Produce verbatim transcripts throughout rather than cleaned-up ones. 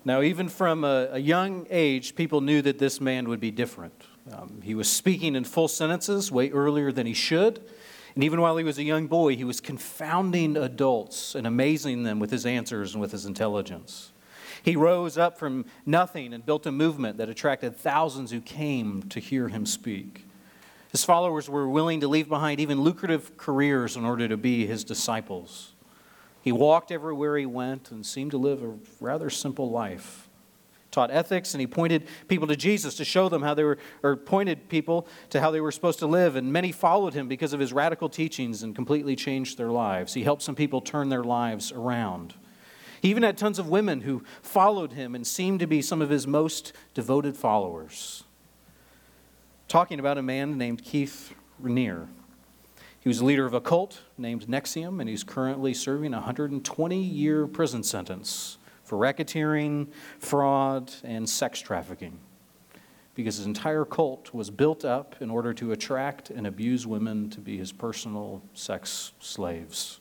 Now, even from a, a young age, people knew that this man would be different. Um, he was speaking in full sentences way earlier than he should. And even while he was a young boy, he was confounding adults and amazing them with his answers and with his intelligence. He rose up from nothing and built a movement that attracted thousands who came to hear him speak. His followers were willing to leave behind even lucrative careers in order to be his disciples. He walked everywhere he went and seemed to live a rather simple life. Taught ethics, and he pointed people to Jesus to show them how they were, or pointed people to how they were supposed to live. And many followed him because of his radical teachings and completely changed their lives. He helped some people turn their lives around. He even had tons of women who followed him and seemed to be some of his most devoted followers. Talking about a man named Keith Raniere. He was a leader of a cult named N X I V M, and he's currently serving a one hundred twenty-year prison sentence for racketeering, fraud, and sex trafficking, because his entire cult was built up in order to attract and abuse women to be his personal sex slaves.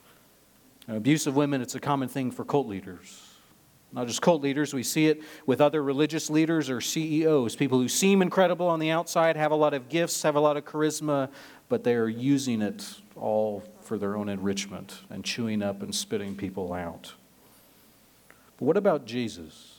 Now, abuse of women, it's a common thing for cult leaders. Not just cult leaders, we see it with other religious leaders or C E Os, people who seem incredible on the outside, have a lot of gifts, have a lot of charisma, but they are using it all for their own enrichment and chewing up and spitting people out. But what about Jesus?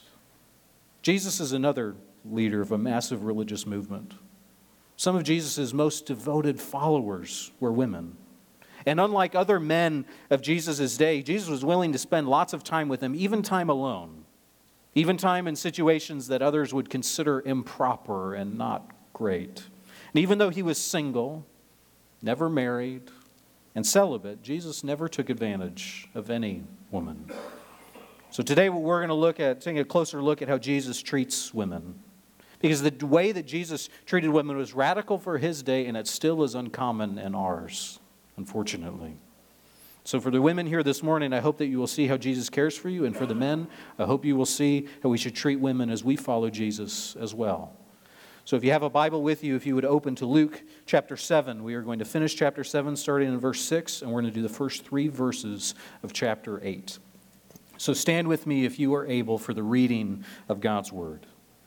Jesus is another leader of a massive religious movement. Some of Jesus' most devoted followers were women. And unlike other men of Jesus' day, Jesus was willing to spend lots of time with them, even time alone, even time in situations that others would consider improper and not great. And even though he was single, never married, and celibate, Jesus never took advantage of any woman. So today we're going to look at, taking a closer look at how Jesus treats women. Because the way that Jesus treated women was radical for his day, and it still is uncommon in ours, unfortunately. So for the women here this morning, I hope that you will see how Jesus cares for you. And for the men, I hope you will see how we should treat women as we follow Jesus as well. So if you have a Bible with you, if you would open to Luke chapter seven. We are going to finish chapter seven starting in verse six, and we're going to do the first three verses of chapter eight. So stand with me if you are able for the reading of God's word.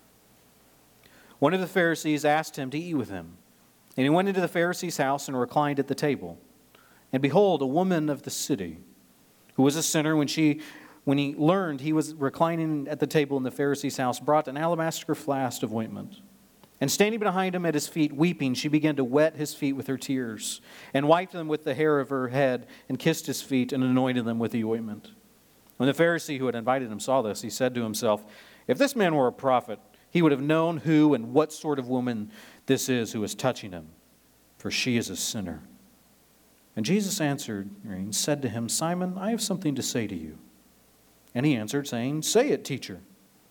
One of the Pharisees asked him to eat with him. And he went into the Pharisee's house and reclined at the table. And behold, a woman of the city, who was a sinner, when she, when he learned he was reclining at the table in the Pharisee's house, brought an alabaster flask of ointment. And standing behind him at his feet, weeping, she began to wet his feet with her tears, and wiped them with the hair of her head, and kissed his feet, and anointed them with the ointment. When the Pharisee who had invited him saw this, he said to himself, "If this man were a prophet, he would have known who and what sort of woman this is who is touching him, for she is a sinner." And Jesus answered and said to him, "Simon, I have something to say to you." And he answered, saying, "Say it, teacher."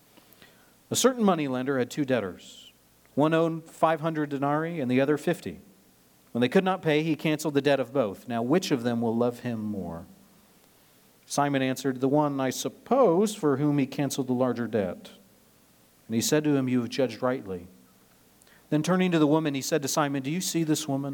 A certain moneylender had two debtors. One owed five hundred denarii and the other fifty. When they could not pay, he canceled the debt of both. Now which of them will love him more? Simon answered, "The one, I suppose, for whom he canceled the larger debt." And he said to him, "You have judged rightly." Then turning to the woman, he said to Simon, "Do you see this woman?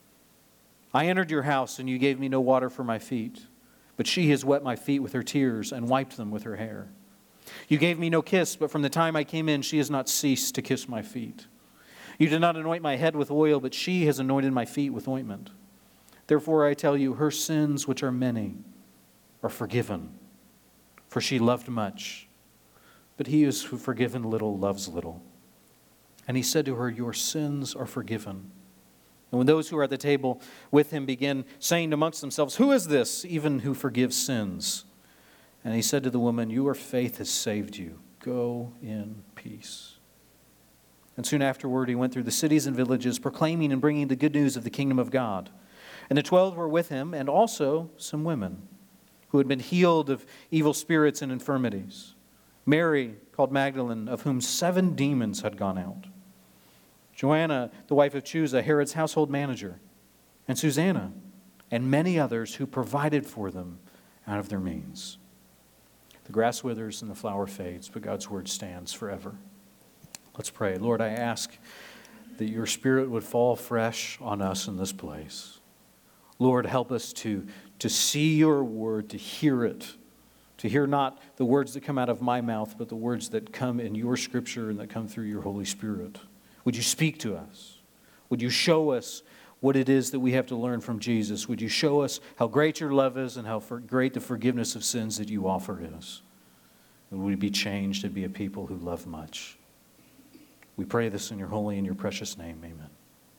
I entered your house, and you gave me no water for my feet, but she has wet my feet with her tears and wiped them with her hair. You gave me no kiss, but from the time I came in, she has not ceased to kiss my feet. You did not anoint my head with oil, but she has anointed my feet with ointment. Therefore I tell you, her sins, which are many, are forgiven, for she loved much. But he who is forgiven little loves little." And he said to her, "Your sins are forgiven." And when those who were at the table with him began saying amongst themselves, "Who is this, even who forgives sins?" And he said to the woman, "Your faith has saved you. Go in peace." And soon afterward he went through the cities and villages, proclaiming and bringing the good news of the kingdom of God. And the twelve were with him, and also some women who had been healed of evil spirits and infirmities. Mary, called Magdalene, of whom seven demons had gone out. Joanna, the wife of Chuza, Herod's household manager. And Susanna, and many others who provided for them out of their means. The grass withers and the flower fades, but God's word stands forever. Let's pray. Lord, I ask that your Spirit would fall fresh on us in this place. Lord, help us to, to see your word, to hear it, to hear not the words that come out of my mouth, but the words that come in your Scripture and that come through your Holy Spirit. Would you speak to us? Would you show us what it is that we have to learn from Jesus? Would you show us how great your love is and how great the forgiveness of sins that you offer is? And would we be changed to be a people who love much? We pray this in your holy and your precious name. Amen.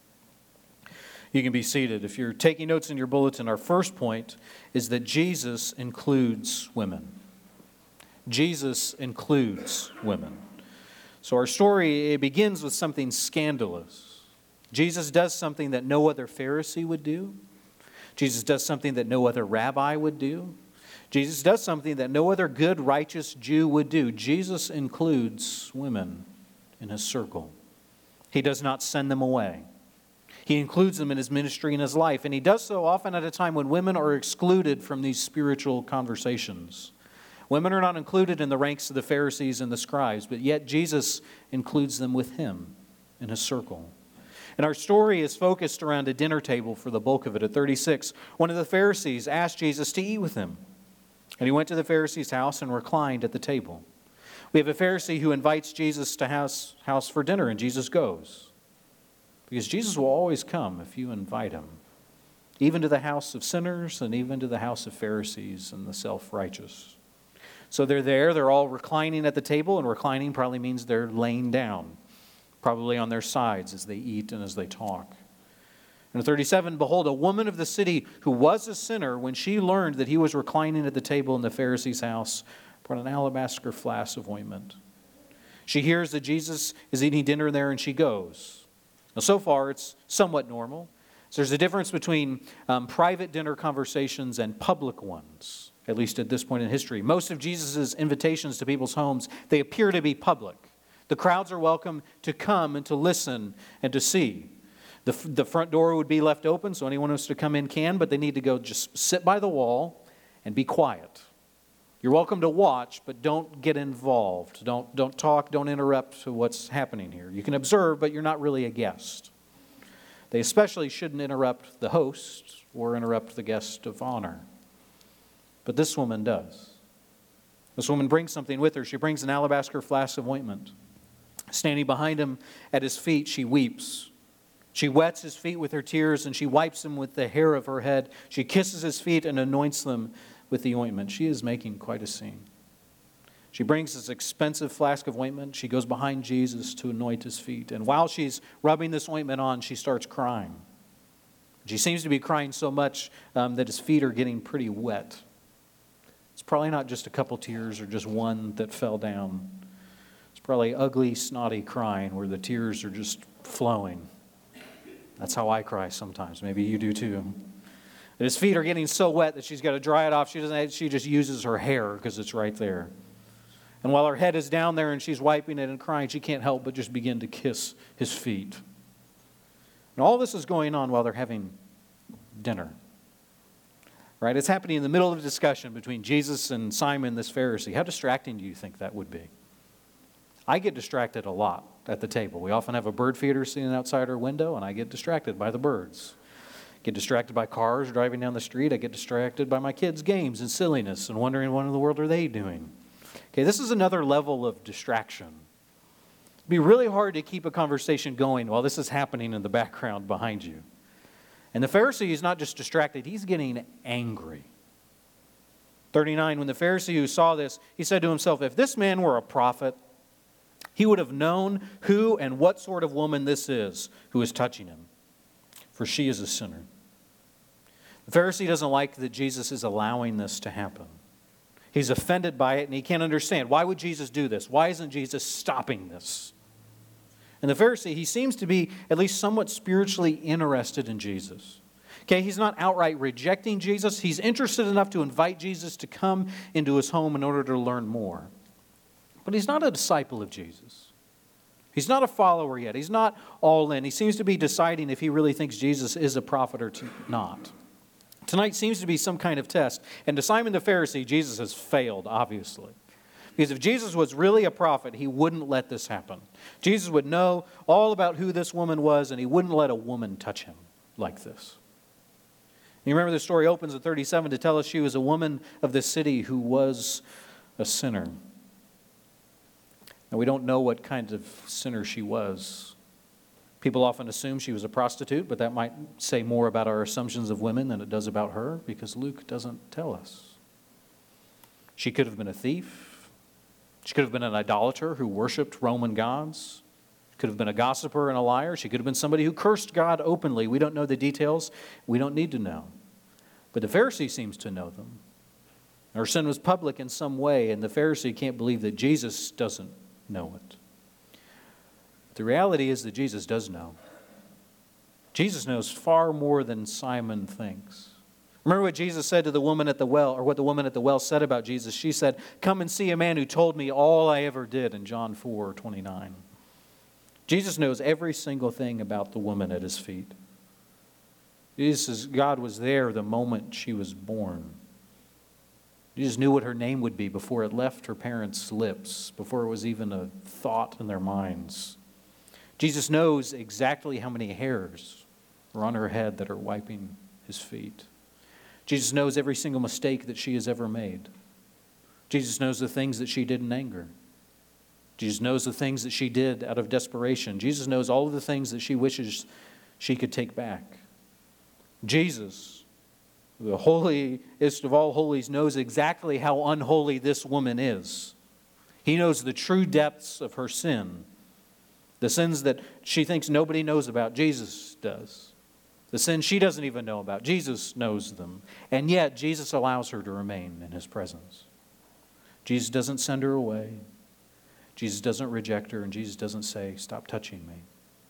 You can be seated. If you're taking notes in your bulletin, our first point is that Jesus includes women. Jesus includes women. So our story, it begins with something scandalous. Jesus does something that no other Pharisee would do. Jesus does something that no other rabbi would do. Jesus does something that no other good, righteous Jew would do. Jesus includes women in his circle. He does not send them away. He includes them in his ministry and his life, and he does so often at a time when women are excluded from these spiritual conversations. Women are not included in the ranks of the Pharisees and the scribes, but yet Jesus includes them with him in his circle. And our story is focused around a dinner table for the bulk of it. At thirty-six, one of the Pharisees asked Jesus to eat with him. And he went to the Pharisee's house and reclined at the table. We have a Pharisee who invites Jesus to house, house for dinner, and Jesus goes. Because Jesus will always come if you invite him. Even to the house of sinners and even to the house of Pharisees and the self-righteous. So they're there, they're all reclining at the table, and reclining probably means they're laying down, probably on their sides as they eat and as they talk. And at thirty-seven, behold, a woman of the city who was a sinner, when she learned that he was reclining at the table in the Pharisee's house, brought an alabaster flask of ointment. She hears that Jesus is eating dinner there, and she goes. Now, so far, it's somewhat normal. So there's a difference between um, private dinner conversations and public ones, at least at this point in history. Most of Jesus' invitations to people's homes, they appear to be public. The crowds are welcome to come and to listen and to see. The, the front door would be left open, so anyone who wants to come in can, but they need to go just sit by the wall and be quiet. You're welcome to watch, but don't get involved. Don't, don't talk, don't interrupt what's happening here. You can observe, but you're not really a guest. They especially shouldn't interrupt the host or interrupt the guest of honor. But this woman does. This woman brings something with her. She brings an alabaster flask of ointment. Standing behind him at his feet, she weeps. She wets his feet with her tears, and she wipes them with the hair of her head. She kisses his feet and anoints them with the ointment. She is making quite a scene. She brings this expensive flask of ointment. She goes behind Jesus to anoint his feet. And while she's rubbing this ointment on, she starts crying. She seems to be crying so much um, that his feet are getting pretty wet. It's probably not just a couple tears or just one that fell down. It's probably ugly, snotty crying where the tears are just flowing. That's how I cry sometimes. Maybe you do too. And his feet are getting so wet that she's got to dry it off. She doesn't. She just uses her hair because it's right there. And while her head is down there and she's wiping it and crying, she can't help but just begin to kiss his feet. And all this is going on while they're having dinner. Right? It's happening in the middle of a discussion between Jesus and Simon, this Pharisee. How distracting do you think that would be? I get distracted a lot at the table. We often have a bird feeder sitting outside our window, and I get distracted by the birds. I get distracted by cars driving down the street. I get distracted by my kids' games and silliness and wondering what in the world are they doing. Okay, this is another level of distraction. It'd be really hard to keep a conversation going while this is happening in the background behind you. And the Pharisee is not just distracted, he's getting angry. thirty-nine, when the Pharisee who saw this, he said to himself, if this man were a prophet, he would have known who and what sort of woman this is who is touching him, for she is a sinner. The Pharisee doesn't like that Jesus is allowing this to happen. He's offended by it, and he can't understand. Why would Jesus do this? Why isn't Jesus stopping this? And the Pharisee, he seems to be at least somewhat spiritually interested in Jesus. Okay, he's not outright rejecting Jesus. He's interested enough to invite Jesus to come into his home in order to learn more. But he's not a disciple of Jesus. He's not a follower yet. He's not all in. He seems to be deciding if he really thinks Jesus is a prophet or not. Tonight seems to be some kind of test. And to Simon the Pharisee, Jesus has failed, obviously. Because if Jesus was really a prophet, he wouldn't let this happen. Jesus would know all about who this woman was, and he wouldn't let a woman touch him like this. You remember the story opens at thirty-seven to tell us she was a woman of the city who was a sinner. Now, we don't know what kind of sinner she was. People often assume she was a prostitute, but that might say more about our assumptions of women than it does about her, because Luke doesn't tell us. She could have been a thief. She could have been an idolater who worshipped Roman gods. Could have been a gossiper and a liar. She could have been somebody who cursed God openly. We don't know the details. We don't need to know. But the Pharisee seems to know them. Her sin was public in some way, and the Pharisee can't believe that Jesus doesn't know it. The reality is that Jesus does know. Jesus knows far more than Simon thinks. Remember what Jesus said to the woman at the well, or what the woman at the well said about Jesus. She said, "Come and see a man who told me all I ever did," in John four twenty-nine. Jesus knows every single thing about the woman at his feet. Jesus, God was there the moment she was born. Jesus knew what her name would be before it left her parents' lips, before it was even a thought in their minds. Jesus knows exactly how many hairs are on her head that are wiping his feet. Jesus knows every single mistake that she has ever made. Jesus knows the things that she did in anger. Jesus knows the things that she did out of desperation. Jesus knows all of the things that she wishes she could take back. Jesus, the holiest of all holies, knows exactly how unholy this woman is. He knows the true depths of her sin. The sins that she thinks nobody knows about, Jesus does. The sins she doesn't even know about, Jesus knows them. And yet, Jesus allows her to remain in his presence. Jesus doesn't send her away. Jesus doesn't reject her, and Jesus doesn't say, "Stop touching me."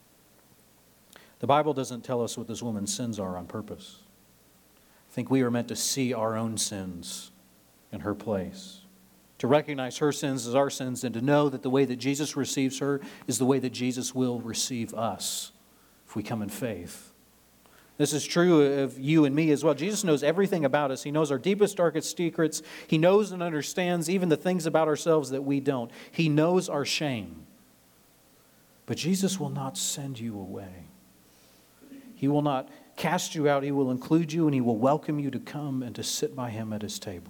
The Bible doesn't tell us what this woman's sins are on purpose. I think we are meant to see our own sins in her place, to recognize her sins as our sins, and to know that the way that Jesus receives her is the way that Jesus will receive us if we come in faith. This is true of you and me as well. Jesus knows everything about us. He knows our deepest, darkest secrets. He knows and understands even the things about ourselves that we don't. He knows our shame. But Jesus will not send you away. He will not cast you out. He will include you, and he will welcome you to come and to sit by him at his table.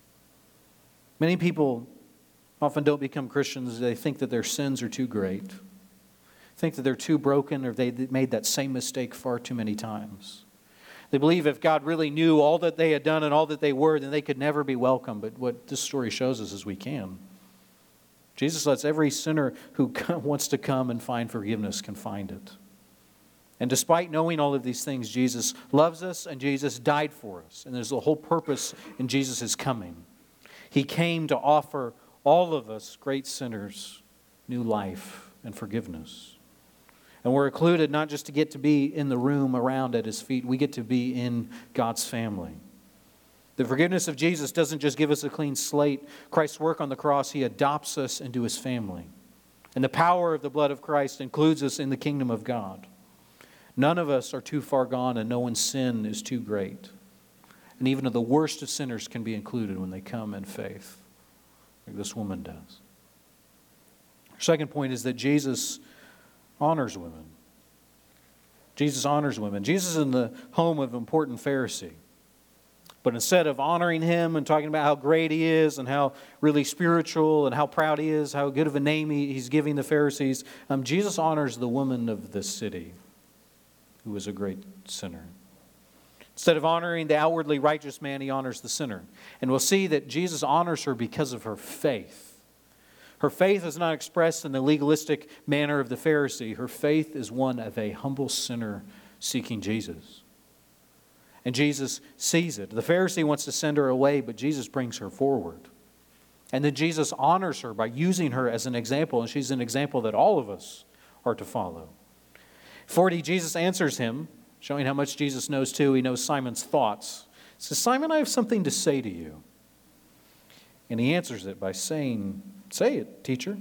Many people often don't become Christians. They think that their sins are too great, think that they're too broken, or they made that same mistake far too many times. They believe if God really knew all that they had done and all that they were, then they could never be welcome. But what this story shows us is we can. Jesus lets every sinner who wants to come and find forgiveness can find it. And despite knowing all of these things, Jesus loves us and Jesus died for us. And there's a whole purpose in Jesus' coming. He came to offer all of us, great sinners, new life and forgiveness. And we're included not just to get to be in the room around at his feet, we get to be in God's family. The forgiveness of Jesus doesn't just give us a clean slate. Christ's work on the cross, he adopts us into his family. And the power of the blood of Christ includes us in the kingdom of God. None of us are too far gone, and no one's sin is too great. And even the worst of sinners can be included when they come in faith, like this woman does. Our second point is that Jesus honors women. Jesus honors women. Jesus is in the home of an important Pharisee. But instead of honoring him and talking about how great he is and how really spiritual and how proud he is, how good of a name he, he's giving the Pharisees, um, Jesus honors the woman of the city who was a great sinner. Instead of honoring the outwardly righteous man, he honors the sinner. And we'll see that Jesus honors her because of her faith. Her faith is not expressed in the legalistic manner of the Pharisee. Her faith is one of a humble sinner seeking Jesus. And Jesus sees it. The Pharisee wants to send her away, but Jesus brings her forward. And then Jesus honors her by using her as an example, and she's an example that all of us are to follow. forty, Jesus answers him, showing how much Jesus knows too. He knows Simon's thoughts. He says, "Simon, I have something to say to you." And he answers it by saying, "Say it, teacher."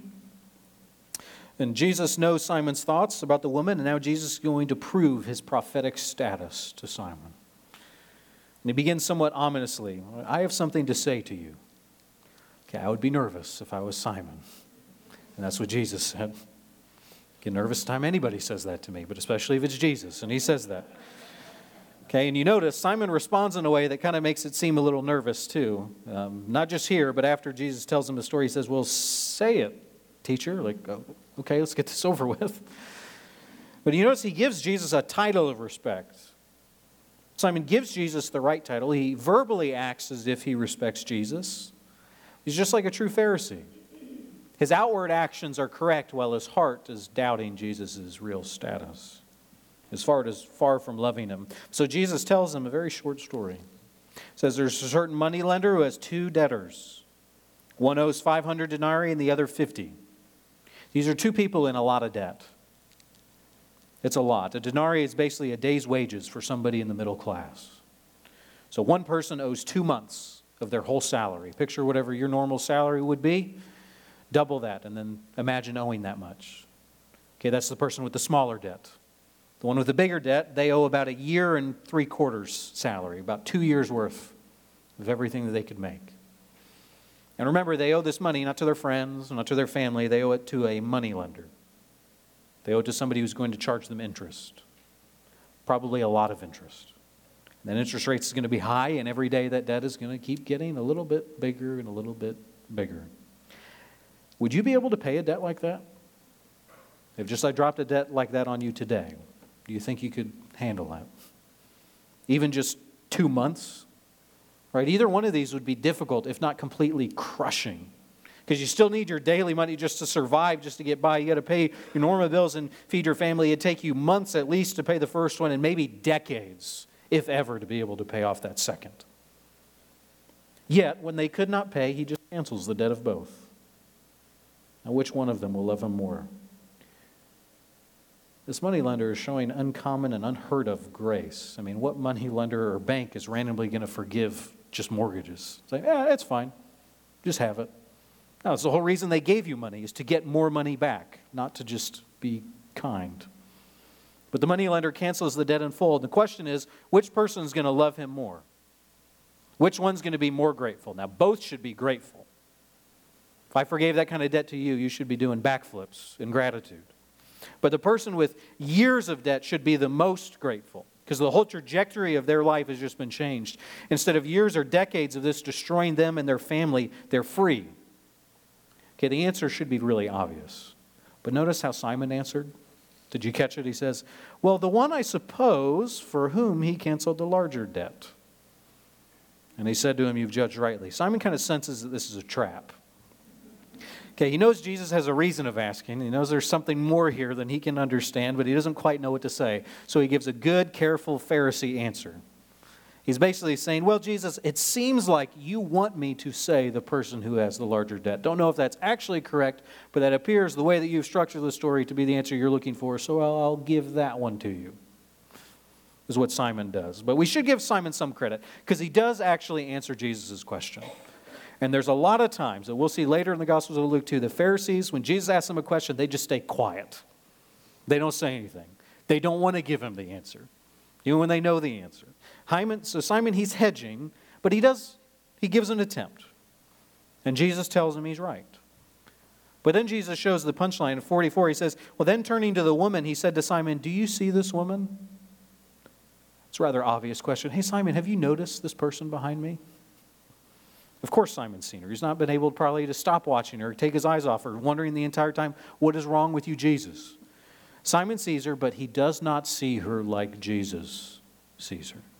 And Jesus knows Simon's thoughts about the woman, and now Jesus is going to prove his prophetic status to Simon. And he begins somewhat ominously. "I have something to say to you." Okay, I would be nervous if I was Simon. And that's what Jesus said. I get nervous time anybody says that to me, but especially if it's Jesus, and he says that. Okay, and you notice Simon responds in a way that kind of makes it seem a little nervous too. Um, not just here, but after Jesus tells him the story, he says, well, say it, teacher. Like, oh, okay, let's get this over with. But you notice he gives Jesus a title of respect. Simon gives Jesus the right title. He verbally acts as if he respects Jesus. He's just like a true Pharisee. His outward actions are correct while his heart is doubting Jesus' real status. His heart is far from loving him. So Jesus tells him a very short story. It says there's a certain moneylender who has two debtors. One owes five hundred denarii and the other fifty. These are two people in a lot of debt. It's a lot. A denarii is basically a day's wages for somebody in the middle class. So one person owes two months of their whole salary. Picture whatever your normal salary would be. Double that, and then imagine owing that much. Okay, that's the person with the smaller debt. The one with the bigger debt, they owe about a year and three quarters salary, about two years worth of everything that they could make. And remember, they owe this money not to their friends, not to their family. They owe it to a moneylender. They owe it to somebody who's going to charge them interest, probably a lot of interest. And then interest rates is going to be high, and every day that debt is going to keep getting a little bit bigger and a little bit bigger. Would you be able to pay a debt like that? If just I dropped a debt like that on you today, do you think you could handle that? Even just two months? Right? Either one of these would be difficult, if not completely crushing. Because you still need your daily money just to survive, just to get by. You got to pay your normal bills and feed your family. It'd take you months at least to pay the first one, and maybe decades, if ever, to be able to pay off that second. Yet, when they could not pay, he just cancels the debt of both. Now, which one of them will love him more? This moneylender is showing uncommon and unheard of grace. I mean, what moneylender or bank is randomly going to forgive just mortgages? Say, yeah, it's fine. Just have it. No, it's the whole reason they gave you money is to get more money back, not to just be kind. But the moneylender cancels the debt in full. And the question is, which person is going to love him more? Which one's going to be more grateful? Now, both should be grateful. If I forgave that kind of debt to you, you should be doing backflips in gratitude. But the person with years of debt should be the most grateful because the whole trajectory of their life has just been changed. Instead of years or decades of this destroying them and their family, they're free. Okay, the answer should be really obvious. But notice how Simon answered. Did you catch it? He says, well, the one I suppose for whom he canceled the larger debt. And he said to him, you've judged rightly. Simon kind of senses that this is a trap. Okay, he knows Jesus has a reason of asking. He knows there's something more here than he can understand, but he doesn't quite know what to say. So he gives a good, careful Pharisee answer. He's basically saying, well, Jesus, it seems like you want me to say the person who has the larger debt. Don't know if that's actually correct, but that appears the way that you've structured the story to be the answer you're looking for, so I'll, I'll give that one to you, is what Simon does. But we should give Simon some credit, because he does actually answer Jesus' question. And there's a lot of times that we'll see later in the Gospels of Luke too, the Pharisees, when Jesus asks them a question, they just stay quiet. They don't say anything. They don't want to give him the answer, even when they know the answer. So Simon, he's hedging, but he does, he gives an attempt. And Jesus tells him he's right. But then Jesus shows the punchline in forty-four. He says, well, then turning to the woman, he said to Simon, do you see this woman? It's a rather obvious question. Hey, Simon, have you noticed this person behind me? Of course Simon's seen her. He's not been able probably to stop watching her, take his eyes off her, wondering the entire time, what is wrong with you, Jesus? Simon sees her, but he does not see her like Jesus sees her.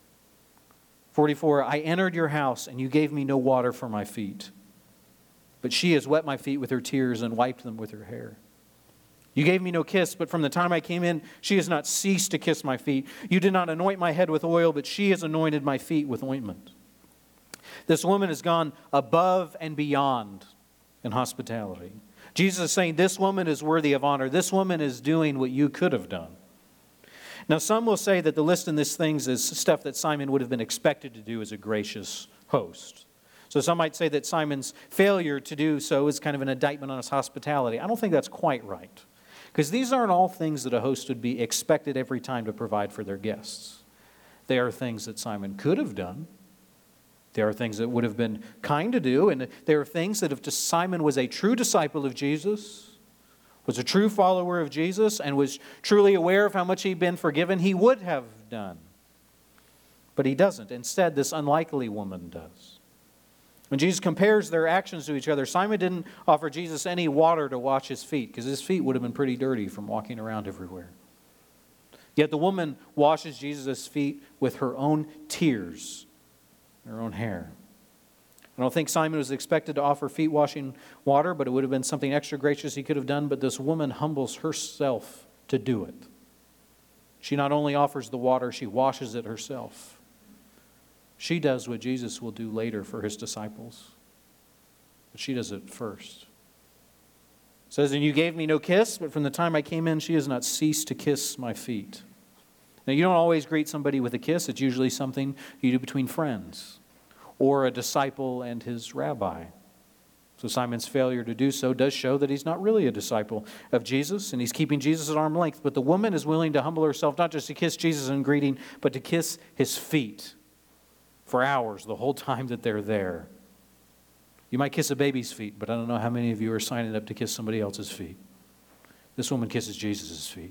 forty-four, I entered your house, and you gave me no water for my feet. But she has wet my feet with her tears and wiped them with her hair. You gave me no kiss, but from the time I came in, she has not ceased to kiss my feet. You did not anoint my head with oil, but she has anointed my feet with ointment. This woman has gone above and beyond in hospitality. Jesus is saying this woman is worthy of honor. This woman is doing what you could have done. Now, some will say that the list in these things is stuff that Simon would have been expected to do as a gracious host. So some might say that Simon's failure to do so is kind of an indictment on his hospitality. I don't think that's quite right. Because these aren't all things that a host would be expected every time to provide for their guests. They are things that Simon could have done. There are things that would have been kind to do. And there are things that if Simon was a true disciple of Jesus, was a true follower of Jesus, and was truly aware of how much he'd been forgiven, he would have done. But he doesn't. Instead, this unlikely woman does. When Jesus compares their actions to each other, Simon didn't offer Jesus any water to wash his feet, because his feet would have been pretty dirty from walking around everywhere. Yet the woman washes Jesus' feet with her own tears, her own hair. I don't think Simon was expected to offer feet washing water, but it would have been something extra gracious he could have done. But this woman humbles herself to do it. She not only offers the water, she washes it herself. She does what Jesus will do later for his disciples. But she does it first. It says, and you gave me no kiss, but from the time I came in, she has not ceased to kiss my feet. Now, you don't always greet somebody with a kiss. It's usually something you do between friends or a disciple and his rabbi. So Simon's failure to do so does show that he's not really a disciple of Jesus, and he's keeping Jesus at arm's length. But the woman is willing to humble herself, not just to kiss Jesus in greeting, but to kiss his feet for hours, the whole time that they're there. You might kiss a baby's feet, but I don't know how many of you are signing up to kiss somebody else's feet. This woman kisses Jesus' feet.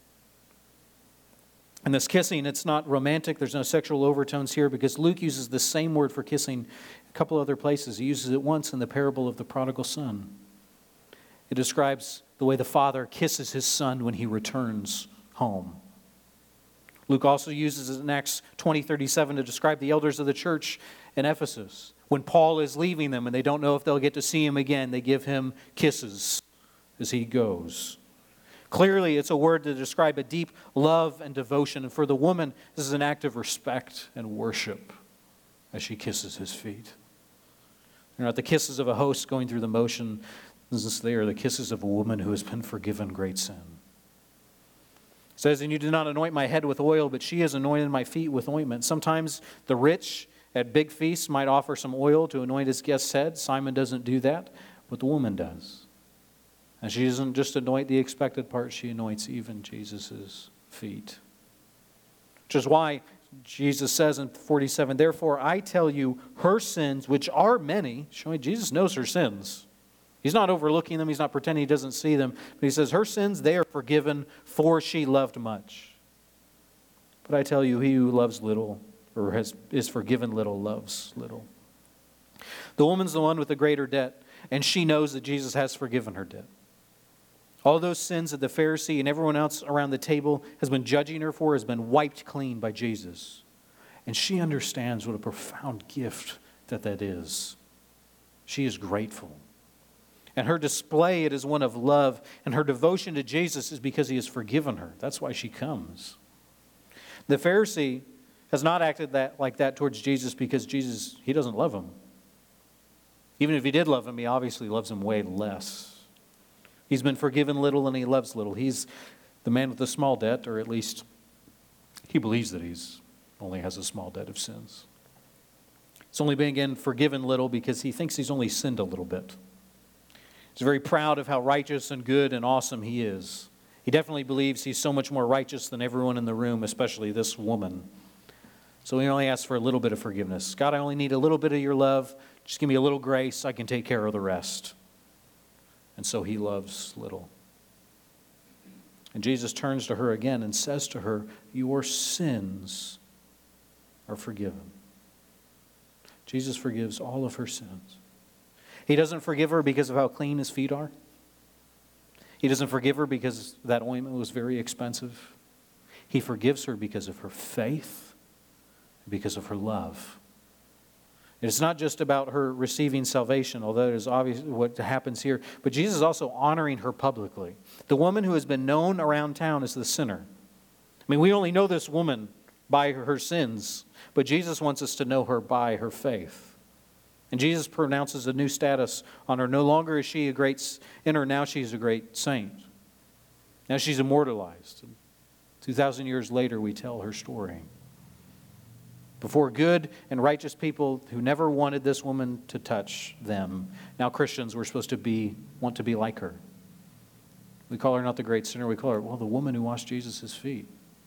And this kissing, it's not romantic. There's no sexual overtones here, because Luke uses the same word for kissing a couple other places. He uses it once in the parable of the prodigal son. It describes the way the father kisses his son when he returns home. Luke also uses it in Acts twenty thirty-seven to describe the elders of the church in Ephesus. When Paul is leaving them and they don't know if they'll get to see him again, they give him kisses as he goes. Clearly, it's a word to describe a deep love and devotion. And for the woman, this is an act of respect and worship as she kisses his feet. They're not the kisses of a host going through the motions. They are the kisses of a woman who has been forgiven great sin. It says, and you did not anoint my head with oil, but she has anointed my feet with ointment. Sometimes the rich at big feasts might offer some oil to anoint his guest's head. Simon doesn't do that, but the woman does. And she doesn't just anoint the expected part, she anoints even Jesus' feet. Which is why Jesus says in forty-seven, therefore I tell you, her sins, which are many, showing Jesus knows her sins. He's not overlooking them, he's not pretending he doesn't see them. But he says, her sins, they are forgiven, for she loved much. But I tell you, he who loves little, or has, is forgiven little, loves little. The woman's the one with the greater debt, and she knows that Jesus has forgiven her debt. All those sins that the Pharisee and everyone else around the table has been judging her for has been wiped clean by Jesus. And she understands what a profound gift that that is. She is grateful. And her display, it is one of love. And her devotion to Jesus is because he has forgiven her. That's why she comes. The Pharisee has not acted that like that towards Jesus because Jesus, he doesn't love him. Even if he did love him, he obviously loves him way less. He's been forgiven little and he loves little. He's the man with the small debt, or at least he believes that he's only has a small debt of sins. He's only been again forgiven little because he thinks he's only sinned a little bit. He's very proud of how righteous and good and awesome he is. He definitely believes he's so much more righteous than everyone in the room, especially this woman. So he only asks for a little bit of forgiveness. God, I only need a little bit of your love. Just give me a little grace. I can take care of the rest. And so he loves little. And Jesus turns to her again and says to her, your sins are forgiven. Jesus forgives all of her sins. He doesn't forgive her because of how clean his feet are. He doesn't forgive her because that ointment was very expensive. He forgives her because of her faith, because of her love. It's not just about her receiving salvation, although it is obvious what happens here, but Jesus is also honoring her publicly. The woman who has been known around town as the sinner. I mean, we only know this woman by her sins, but Jesus wants us to know her by her faith. And Jesus pronounces a new status on her. No longer is she a great sinner, now she's a great saint. Now she's immortalized. two thousand years later, we tell her story. Before good and righteous people who never wanted this woman to touch them. Now Christians were supposed to be, want to be like her. We call her not the great sinner, we call her, well, the woman who washed Jesus' feet.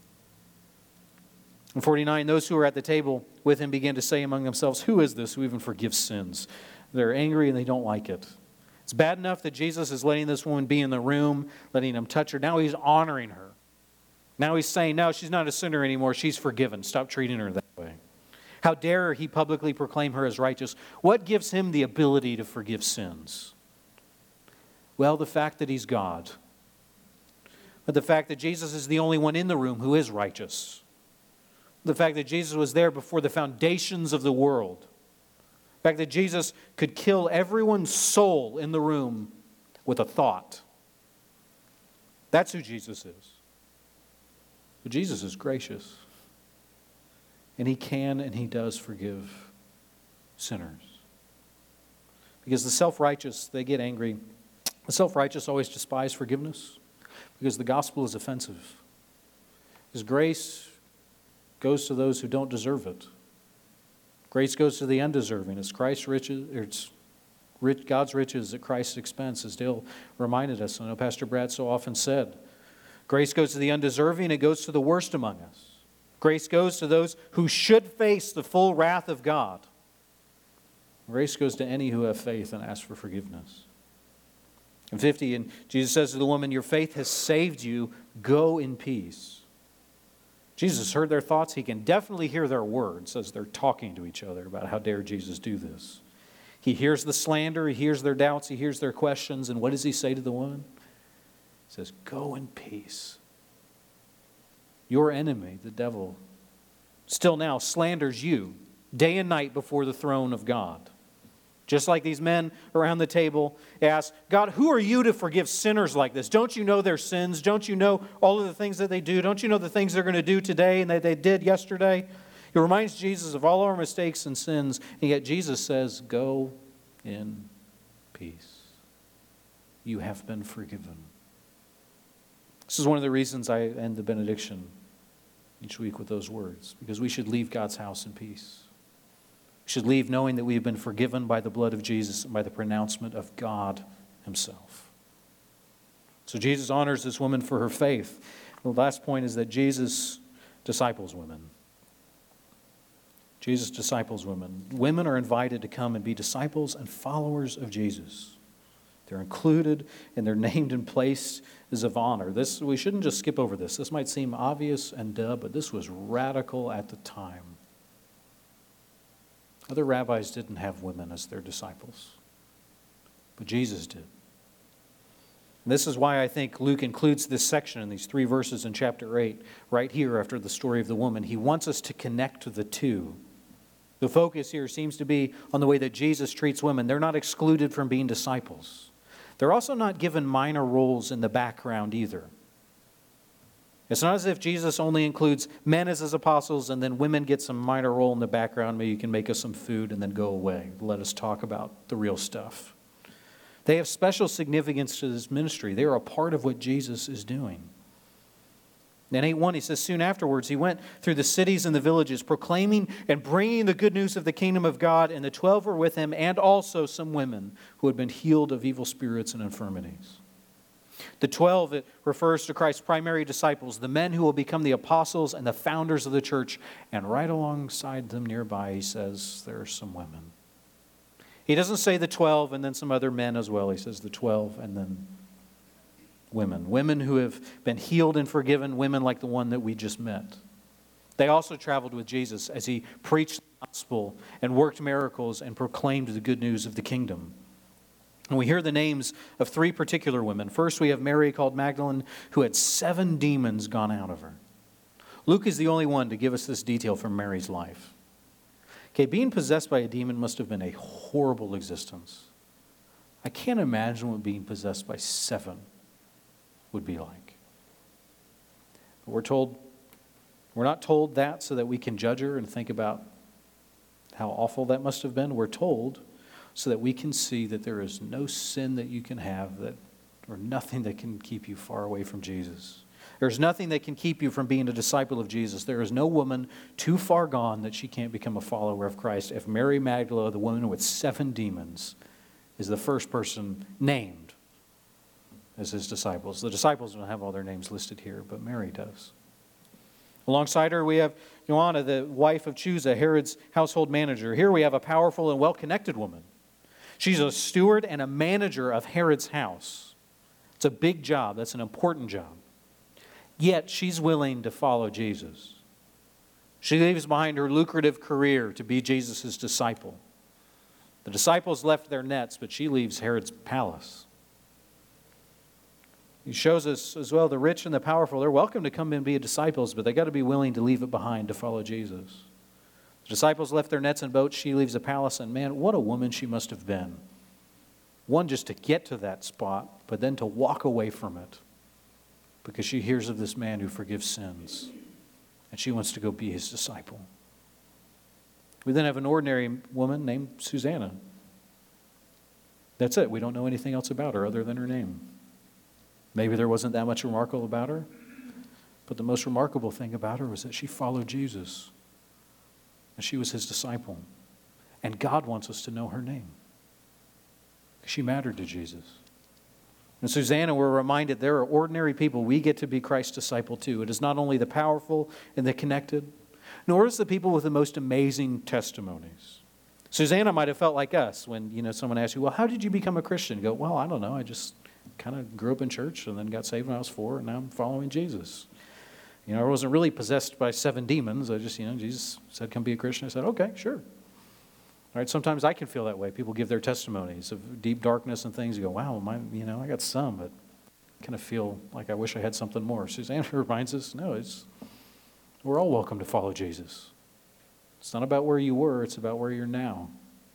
In forty-nine, those who were at the table with him began to say among themselves, who is this who even forgives sins? They're angry and they don't like it. It's bad enough that Jesus is letting this woman be in the room, letting him touch her. Now he's honoring her. Now he's saying, no, she's not a sinner anymore. She's forgiven. Stop treating her that way. How dare he publicly proclaim her as righteous? What gives him the ability to forgive sins? Well, the fact that he's God. But the fact that Jesus is the only one in the room who is righteous. The fact that Jesus was there before the foundations of the world. The fact that Jesus could kill everyone's soul in the room with a thought. That's who Jesus is. But Jesus is gracious. And he can and he does forgive sinners. Because the self-righteous, they get angry. The self-righteous always despise forgiveness because the gospel is offensive. His grace goes to those who don't deserve it. Grace goes to the undeserving. It's Christ's riches, or it's rich, God's riches at Christ's expense, as Dale reminded us. I know Pastor Brad so often said, grace goes to the undeserving, it goes to the worst among us. Grace goes to those who should face the full wrath of God. Grace goes to any who have faith and ask for forgiveness. In fifty, and Jesus says to the woman, your faith has saved you. Go in peace. Jesus heard their thoughts. He can definitely hear their words as they're talking to each other about how dare Jesus do this. He hears the slander. He hears their doubts. He hears their questions. And what does he say to the woman? He says, go in peace. Your enemy, the devil, still now slanders you day and night before the throne of God. Just like these men around the table ask, God, who are you to forgive sinners like this? Don't you know their sins? Don't you know all of the things that they do? Don't you know the things they're going to do today and that they did yesterday? It reminds Jesus of all our mistakes and sins, and yet Jesus says, go in peace. You have been forgiven. This is one of the reasons I end the benediction each week with those words, because we should leave God's house in peace. We should leave knowing that we have been forgiven by the blood of Jesus and by the pronouncement of God himself. So Jesus honors this woman for her faith. The last point is that Jesus disciples women. Jesus disciples women. Women are invited to come and be disciples and followers of Jesus. They're included and they're named and placed as of honor. This, we shouldn't just skip over this. This might seem obvious and duh, but this was radical at the time. Other rabbis didn't have women as their disciples, but Jesus did. And this is why I think Luke includes this section in these three verses in chapter eight, right here after the story of the woman. He wants us to connect the two. The focus here seems to be on the way that Jesus treats women. They're not excluded from being disciples. They're also not given minor roles in the background either. It's not as if Jesus only includes men as his apostles and then women get some minor role in the background. Maybe you can make us some food and then go away. Let us talk about the real stuff. They have special significance to this ministry. They are a part of what Jesus is doing. In eight one, he says, soon afterwards, he went through the cities and the villages, proclaiming and bringing the good news of the kingdom of God, and the twelve were with him, and also some women who had been healed of evil spirits and infirmities. The twelve, it refers to Christ's primary disciples, the men who will become the apostles and the founders of the church, and right alongside them nearby, he says, there are some women. He doesn't say the twelve and then some other men as well. He says the twelve and then women. Women who have been healed and forgiven, women like the one that we just met. They also traveled with Jesus as he preached the gospel and worked miracles and proclaimed the good news of the kingdom. And we hear the names of three particular women. First, we have Mary called Magdalene, who had seven demons gone out of her. Luke is the only one to give us this detail from Mary's life. Okay, being possessed by a demon must have been a horrible existence. I can't imagine what being possessed by seven would be like. But we're told, we're not told that so that we can judge her and think about how awful that must have been. We're told so that we can see that there is no sin that you can have that, or nothing that can keep you far away from Jesus. There's nothing that can keep you from being a disciple of Jesus. There is no woman too far gone that she can't become a follower of Christ. If Mary Magdalene, the woman with seven demons, is the first person named as his disciples. The disciples don't have all their names listed here, but Mary does. Alongside her, we have Joanna, the wife of Chuza, Herod's household manager. Here we have a powerful and well-connected woman. She's a steward and a manager of Herod's house. It's a big job. That's an important job. Yet she's willing to follow Jesus. She leaves behind her lucrative career to be Jesus' disciple. The disciples left their nets, but she leaves Herod's palace. He shows us as well the rich and the powerful, they're welcome to come and be disciples, but they got to be willing to leave it behind to follow Jesus. The disciples left their nets and boats. She leaves the palace, and man, what a woman she must have been. One, just to get to that spot, but then to walk away from it because she hears of this man who forgives sins, and she wants to go be his disciple. We then have an ordinary woman named Susanna. That's it. We don't know anything else about her other than her name. Maybe there wasn't that much remarkable about her, but the most remarkable thing about her was that she followed Jesus, and she was his disciple. And God wants us to know her name. She mattered to Jesus. And Susanna, we're reminded there are ordinary people. We get to be Christ's disciple too. It is not only the powerful and the connected, nor is the people with the most amazing testimonies. Susanna might have felt like us when, you know, someone asks you, well, how did you become a Christian? You go, well, I don't know. I just kind of grew up in church and then got saved when I was four, and now I'm following Jesus. You know, I wasn't really possessed by seven demons. I just, you know, Jesus said, come be a Christian. I said, okay, sure. All right, sometimes I can feel that way. People give their testimonies of deep darkness and things. You go, wow, my, you know, I got some, but I kind of feel like I wish I had something more. Susanna reminds us, no, it's we're all welcome to follow Jesus. It's not about where you were, it's about where you're now.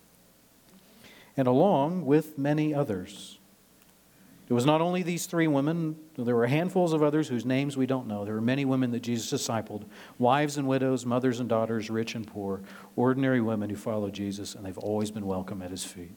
And along with many others. It was not only these three women, there were handfuls of others whose names we don't know. There were many women that Jesus discipled, wives and widows, mothers and daughters, rich and poor, ordinary women who followed Jesus, and they've always been welcome at his feet.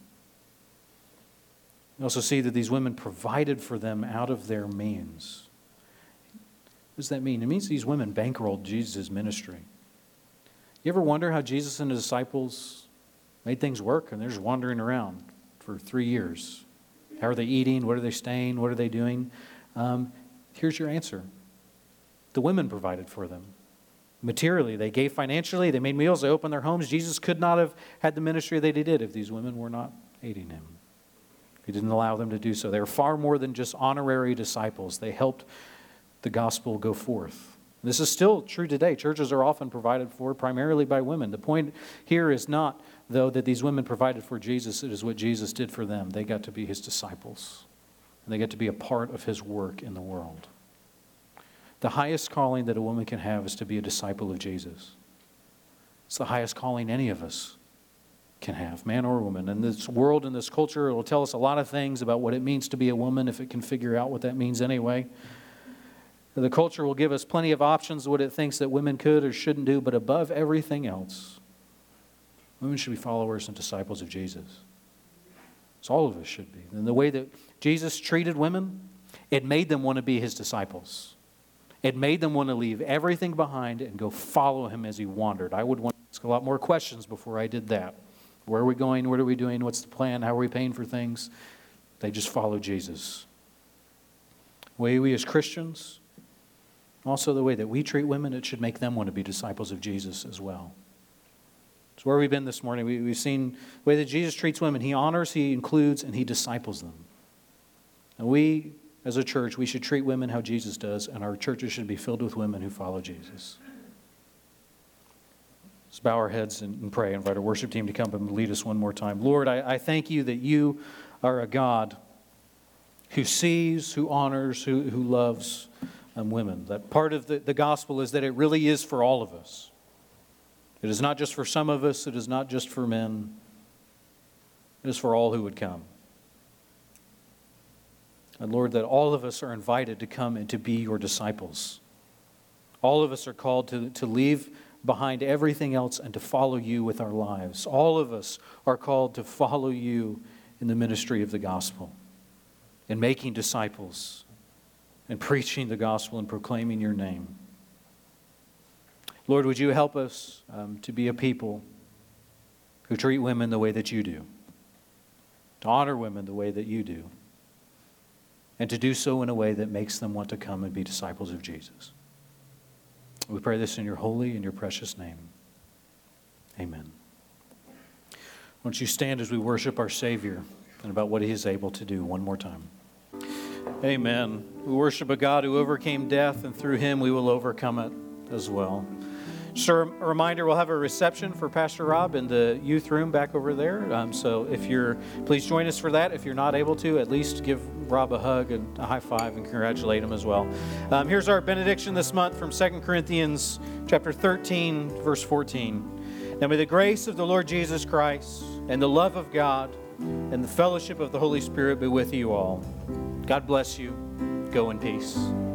We also see that these women provided for them out of their means. What does that mean? It means these women bankrolled Jesus' ministry. You ever wonder how Jesus and his disciples made things work? And they're just wandering around for three years. How are they eating? What are they staying? What are they doing? Um, here's your answer. The women provided for them. Materially, they gave financially, they made meals, they opened their homes. Jesus could not have had the ministry that he did if these women were not aiding him. He didn't allow them to do so. They were far more than just honorary disciples. They helped the gospel go forth. This is still true today. Churches are often provided for primarily by women. The point here is not, though, that these women provided for Jesus. It is what Jesus did for them. They got to be his disciples. And they get to be a part of his work in the world. The highest calling that a woman can have is to be a disciple of Jesus. It's the highest calling any of us can have, man or woman. And this world and this culture, it will tell us a lot of things about what it means to be a woman, if it can figure out what that means anyway. The culture will give us plenty of options of what it thinks that women could or shouldn't do, but above everything else, women should be followers and disciples of Jesus. So all of us should be. And the way that Jesus treated women, it made them want to be his disciples. It made them want to leave everything behind and go follow him as he wandered. I would want to ask a lot more questions before I did that. Where are we going? What are we doing? What's the plan? How are we paying for things? They just follow Jesus. The way we as Christians, also the way that we treat women, it should make them want to be disciples of Jesus as well. So where we've been this morning, we, we've seen the way that Jesus treats women. He honors, he includes, and he disciples them. And we, as a church, we should treat women how Jesus does, and our churches should be filled with women who follow Jesus. Let's bow our heads and, and pray. Invite our worship team to come and lead us one more time. Lord, I, I thank you that you are a God who sees, who honors, who, who loves um, women. That part of the, the gospel is that it really is for all of us. It is not just for some of us. It is not just for men. It is for all who would come. And Lord, that all of us are invited to come and to be your disciples. All of us are called to, to leave behind everything else and to follow you with our lives. All of us are called to follow you in the ministry of the gospel, in making disciples, and preaching the gospel and proclaiming your name. Lord, would you help us um, to be a people who treat women the way that you do, to honor women the way that you do, and to do so in a way that makes them want to come and be disciples of Jesus. We pray this in your holy and your precious name. Amen. Won't you stand as we worship our Savior and about what he is able to do one more time. Amen. We worship a God who overcame death, and through him we will overcome it as well. So a reminder, we'll have a reception for Pastor Rob in the youth room back over there. Um, so if you're, please join us for that. If you're not able to, at least give Rob a hug and a high five and congratulate him as well. Um, here's our benediction this month from Second Corinthians chapter thirteen, verse fourteen. Now may the grace of the Lord Jesus Christ and the love of God and the fellowship of the Holy Spirit be with you all. God bless you. Go in peace.